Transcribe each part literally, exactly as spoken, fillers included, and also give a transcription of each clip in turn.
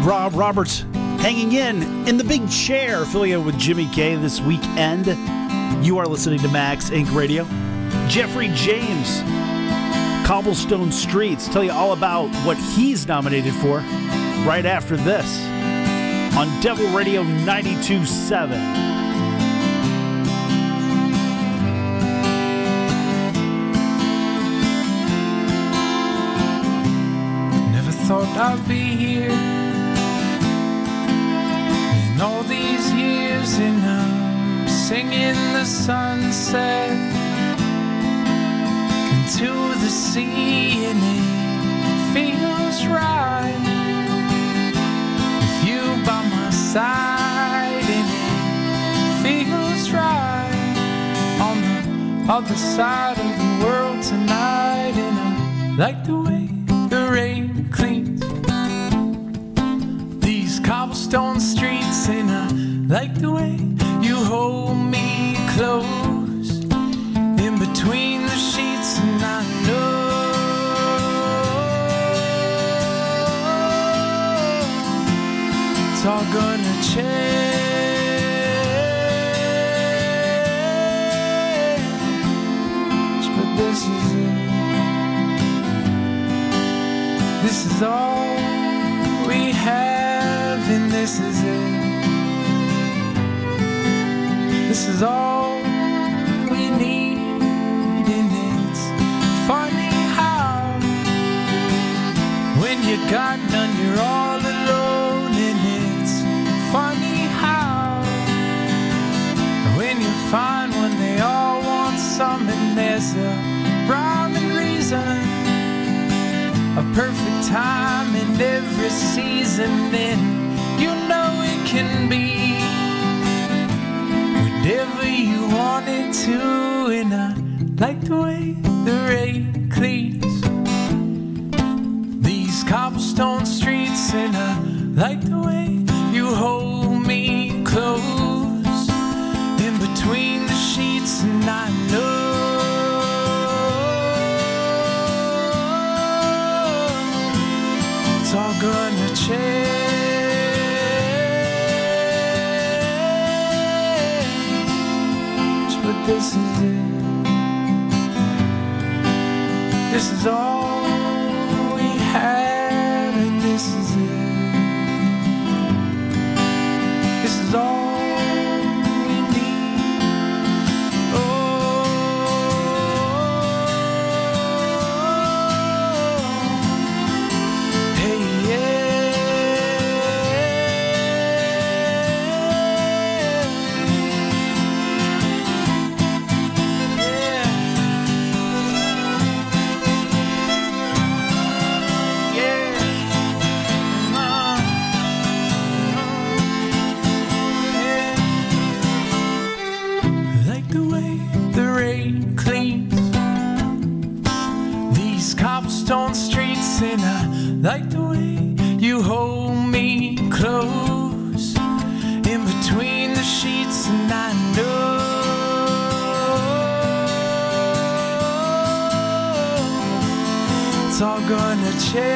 Rob Roberts hanging in in the big chair, affiliated with Jimmy K this weekend. You are listening to Max Incorporated. Radio. Jeffrey James, Cobblestone Streets, tell you all about what he's nominated for right after this on Devil Radio ninety-two point seven. Thought I'd be here in all these years, and I'm singing the sunset into the sea, and it feels right with you by my side, and it feels right on the other side of the world tonight, and I like the way the rain cleans these cobblestone streets, and I like the way you hold me close in between the sheets, and I know it's all gonna change, but this is it. This is all we have, and this is it. This is all we need, and it's funny how when you got none, you're all alone, and it's funny how when you find one, they all want some, and there's a rhyme and reason, a perfect time in every season, then you know it can be whatever you want it to, and I like the way the rain cleans these cobblestone streets, and I like the way you hold me close in between the sheets, and I know it's all gonna change, but this is it. This is all we have, and this is it. This is all we need. Oh, hey, yeah. Cobblestone streets, and I like the way you hold me close in between the sheets, and I know it's all gonna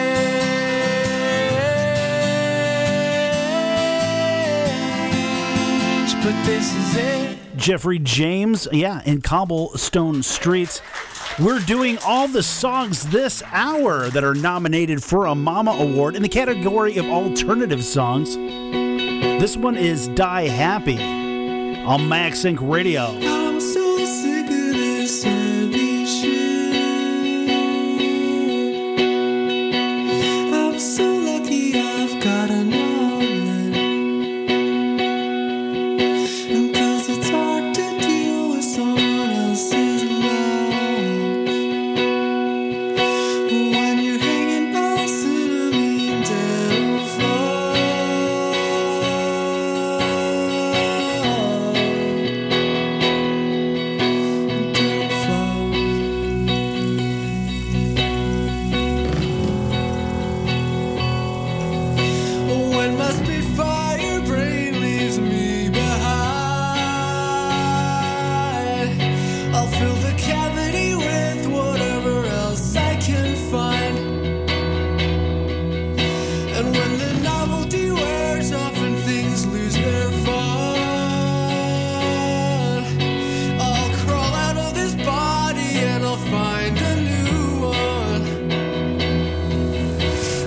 change, but this is it. Jeffrey James, yeah, in Cobblestone Streets. We're doing all the songs this hour that are nominated for a Mama Award in the category of alternative songs. This one is Die Happy on Max Incorporated. Radio. I'm so sick of this heavy shit. I'm so lucky I've got an outlet. And cause it's hard to deal with someone else's love.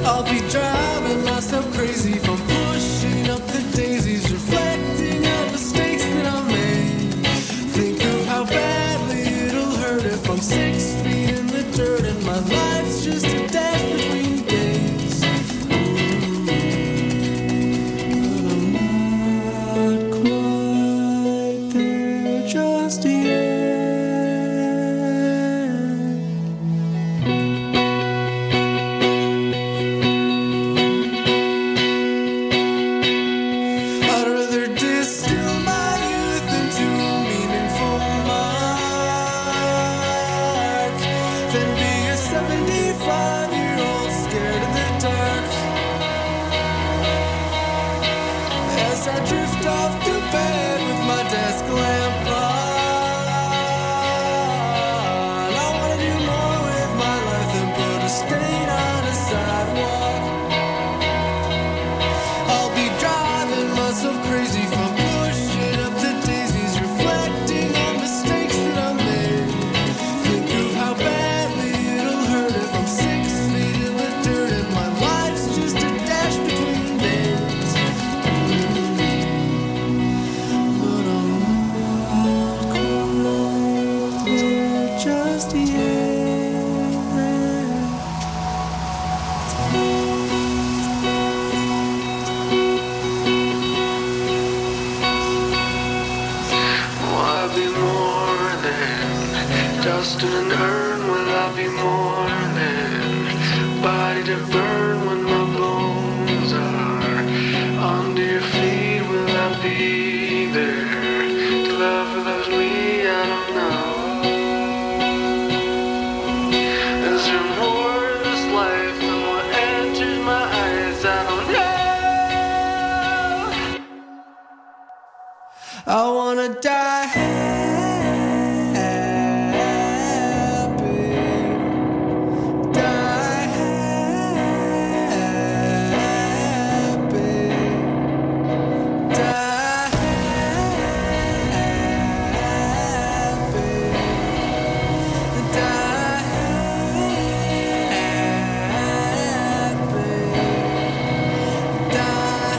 I'll be driving myself crazy from pushing up the daisies, reflecting on mistakes that I made. Think of how badly it'll hurt if I'm six feet in the dirt and my life's just a dash between days. Ooh, but I'm not quite there just yet. I wanna die happy, die happy, die happy, die happy, die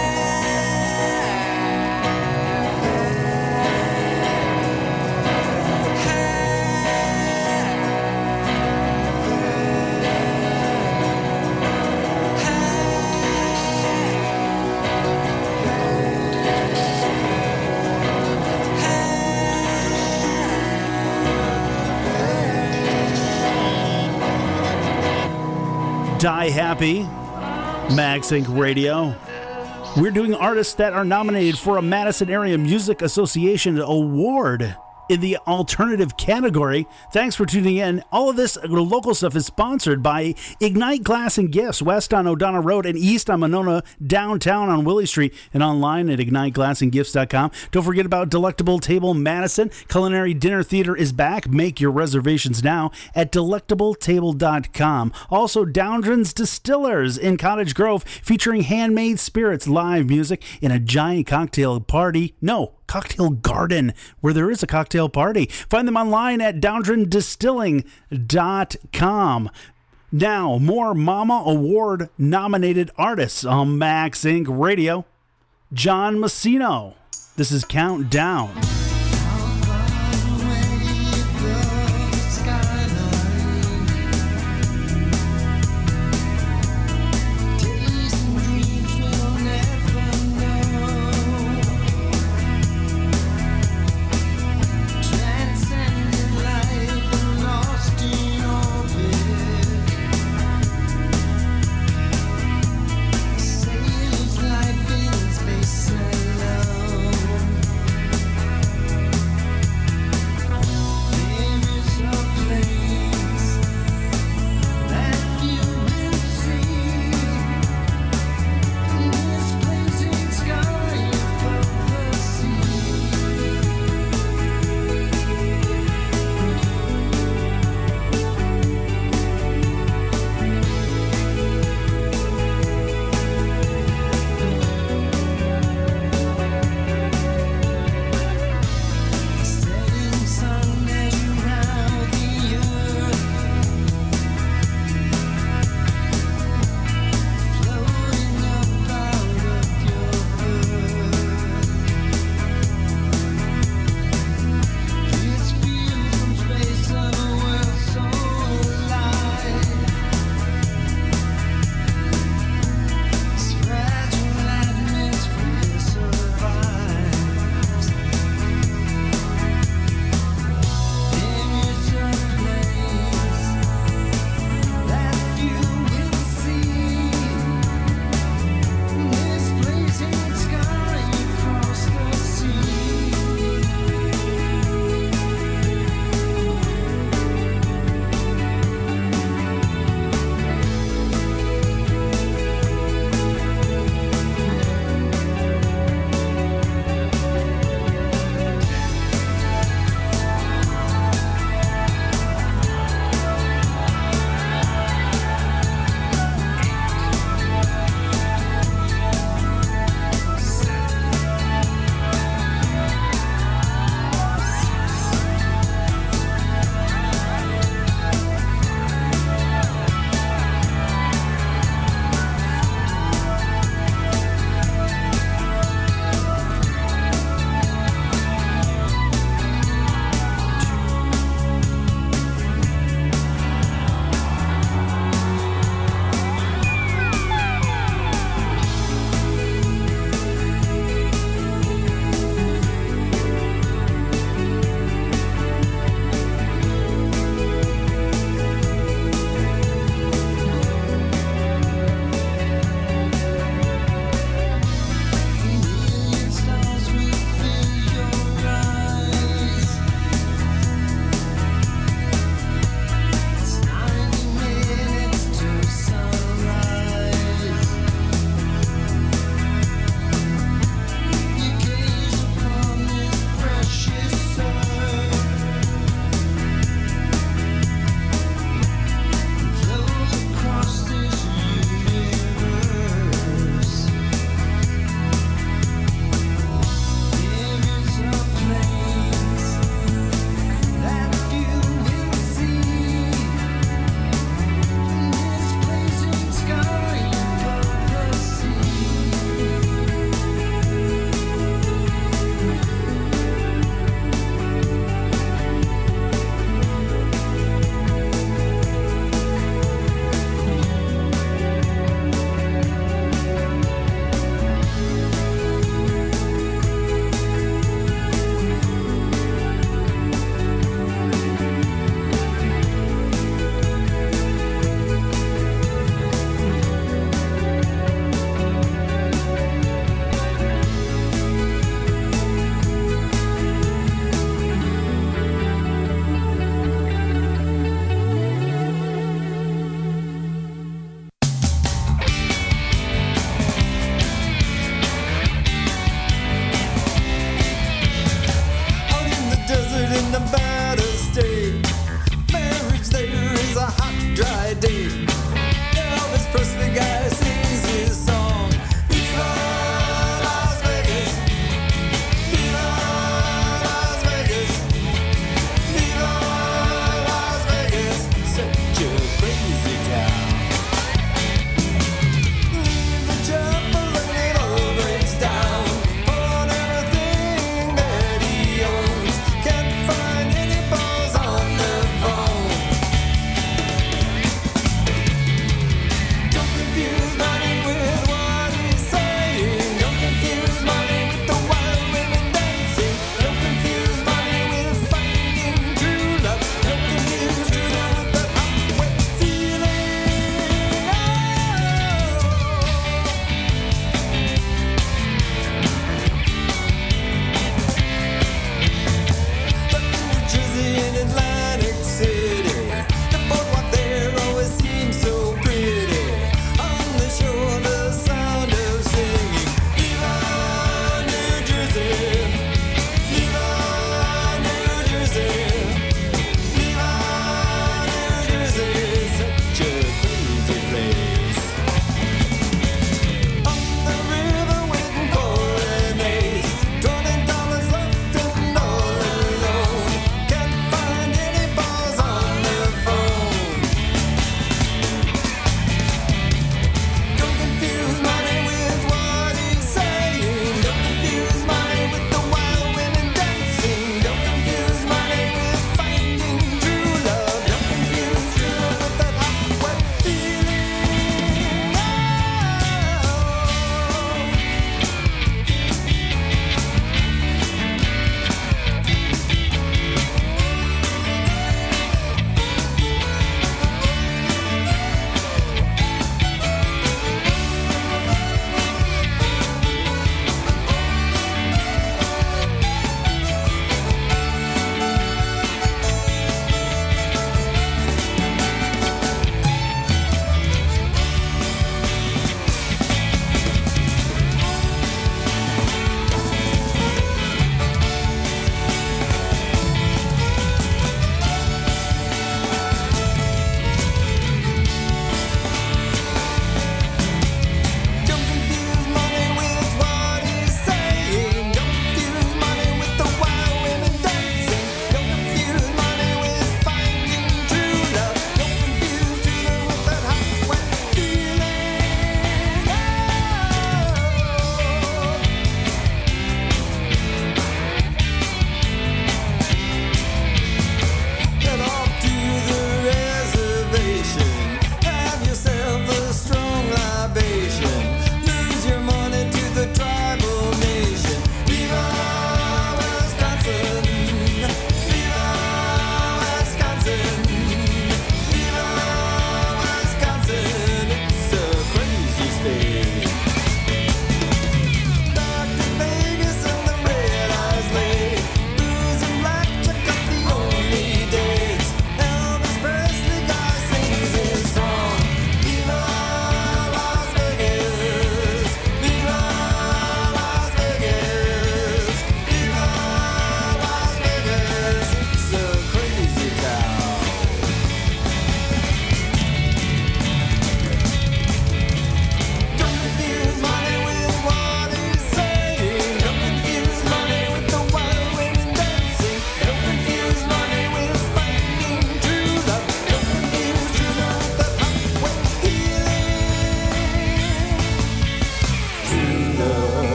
Die Happy, Max Inc Radio. We're doing artists that are nominated for a Madison Area Music Association Award in the alternative category. Thanks for tuning in. All of this local stuff is sponsored by Ignite Glass and Gifts, west on O'Donnell Road and east on Monona, downtown on Willie Street, and online at ignite glass and gifts dot com. Don't forget about Delectable Table Madison. Culinary Dinner Theater is back. Make your reservations now at delectable table dot com. Also, Downdren's Distillers in Cottage Grove, featuring handmade spirits, live music, and a giant cocktail party. No, cocktail garden, where there is a cocktail party. Find them online at downdren distilling dot com. Now, more Mama Award nominated artists on Max Incorporated. Radio. John Messino. This is Countdown. life in space alone.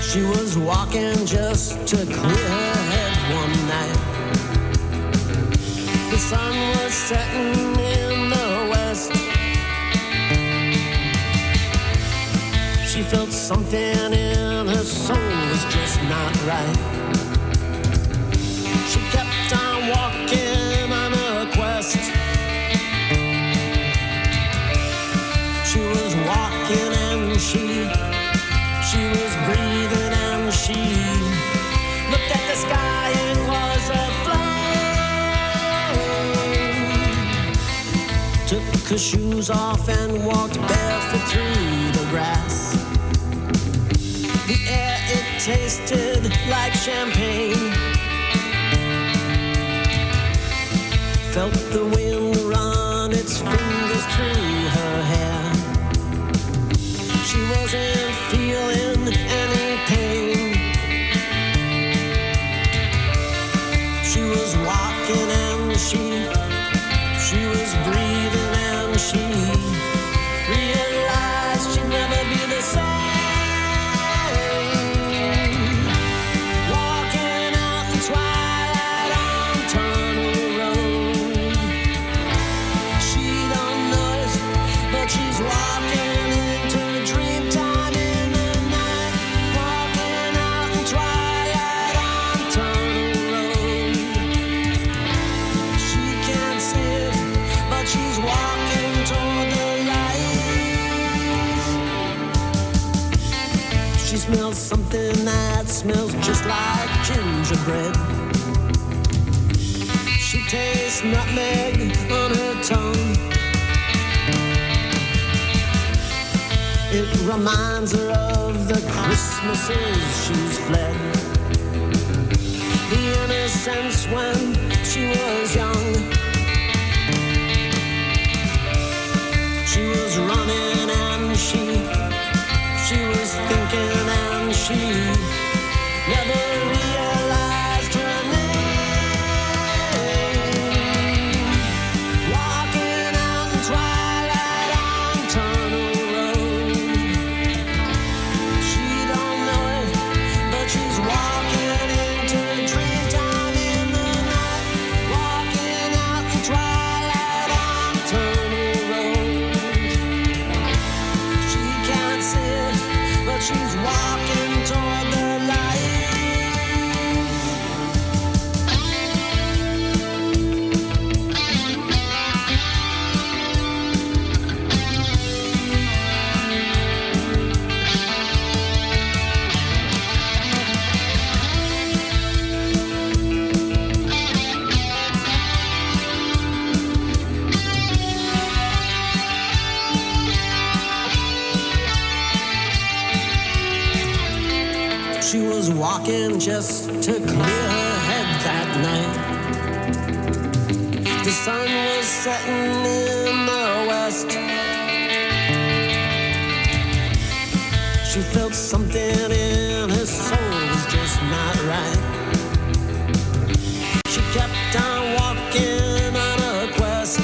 She was walking just to clear her head one night. The sun was setting in the west. She felt something in her soul was just not right. She kept on walking on her quest. She was walking and she, she was breathing and she looked at the sky, it was aflame. Took her shoes off and walked barefoot through the grass. The air, it tasted like champagne. Felt the wind run its fingers through her hair. She wasn't feeling any pain. She was walking and she, she was breathing and she realized she'd never be the same. Walking out the twilight on Tunnel Road. She don't know it, but she's walking into dreamtime in the night. Walking out the twilight on Tunnel Road. She can't see it, but she's walking toward the light. She smells something that smells just like gingerbread. She tastes nutmeg on her tongue. It reminds her of the Christmases she's fled. The innocence when she was young. She was running and she, she was thinking and she never realized her name. Walking out in twilight on Tunnel Road. She don't know it, but she's walking into dreamtime in the night. Walking out in twilight on Tunnel Road. She can't see it, but she's walking toward the light. She was walking just to clear her head that night. The sun was setting in the west. She felt something in her soul was just not right. She kept on walking on her quest.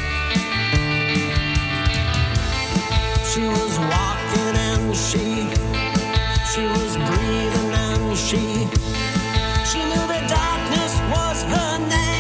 She was walking and she, she was breathing and she, she knew the darkness was her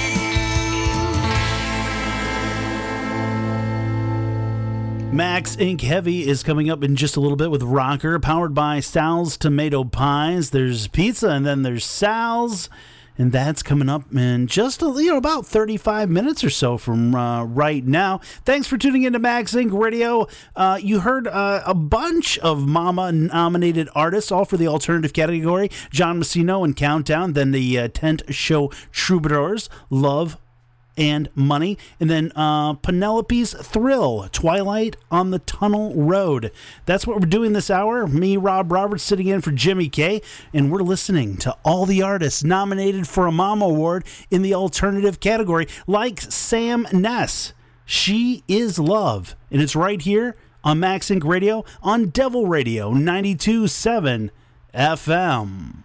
name. Max Incorporated. Heavy is coming up in just a little bit with Rocker, powered by Sal's Tomato Pies. There's pizza and then there's Sal's. And that's coming up in just a, you know about thirty-five minutes or so from uh, right now. Thanks for tuning in to Max Incorporated. Radio. Uh, you heard uh, a bunch of Mama-nominated artists, all for the alternative category. John Messino and Countdown. Then the uh, Tent Show Troubadours, Love and Money. And then uh, Penelope's Thrill, Twilight on the Tunnel Road. That's what we're doing this hour. Me, Rob Roberts, sitting in for Jimmy K. And we're listening to all the artists nominated for a Mama Award in the alternative category, like Sam Ness. She is Love. And it's right here on Max Incorporated. Radio on Devil Radio ninety-two point seven F M.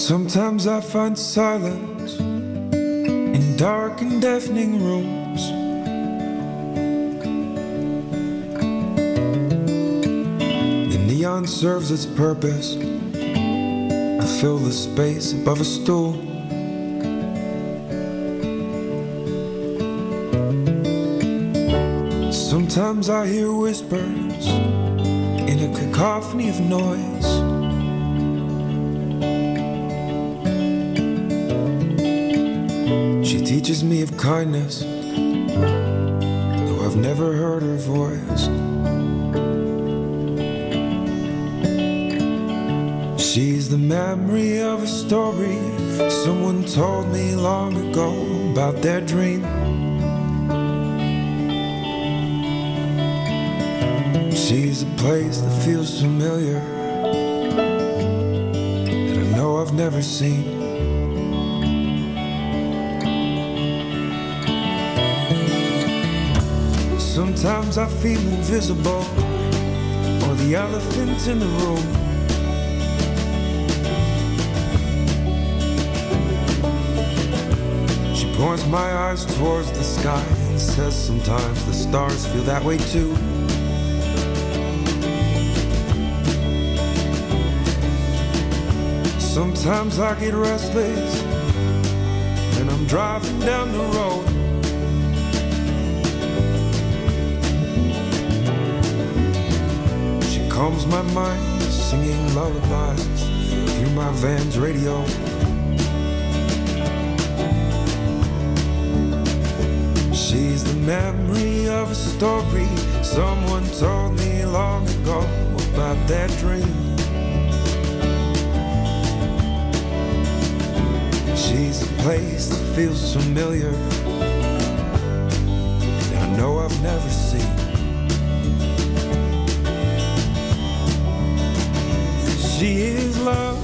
Sometimes I find silence in dark and deafening rooms. The neon serves its purpose. I fill the space above a stool. Sometimes I hear whispers in a cacophony of noise. She teaches me of kindness, though I've never heard her voice. She's the memory of a story someone told me long ago about their dream. She's a place that feels familiar, that I know I've never seen. Sometimes I feel invisible, or the elephant in the room. She points my eyes towards the sky and says sometimes the stars feel that way too. Sometimes I get restless when I'm driving down the road. She calms my mind, singing lullabies through my van's radio. She's the memory of a story someone told me long ago about their dream. She's a place that feels familiar, and I know I've never seen. She is love.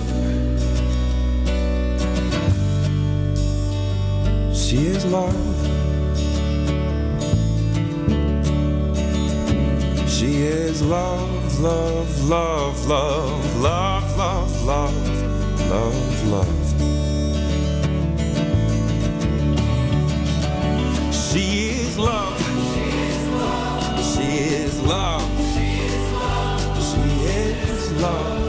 She is love. She is love, love, love, love, love, love, love, love, love. She is love. She is love. She is love. She is love. She is love.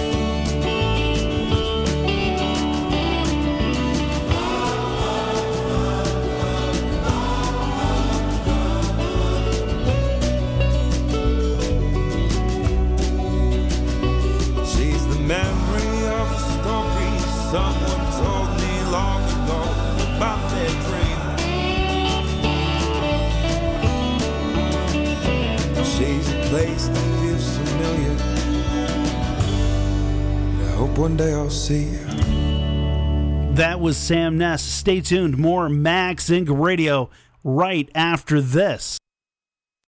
She's the memory of a story someone told me long ago about their dream. She's a place that feels familiar, and I hope one day I'll see you. That was Sam Ness. Stay tuned. More Max Inc Radio right after this.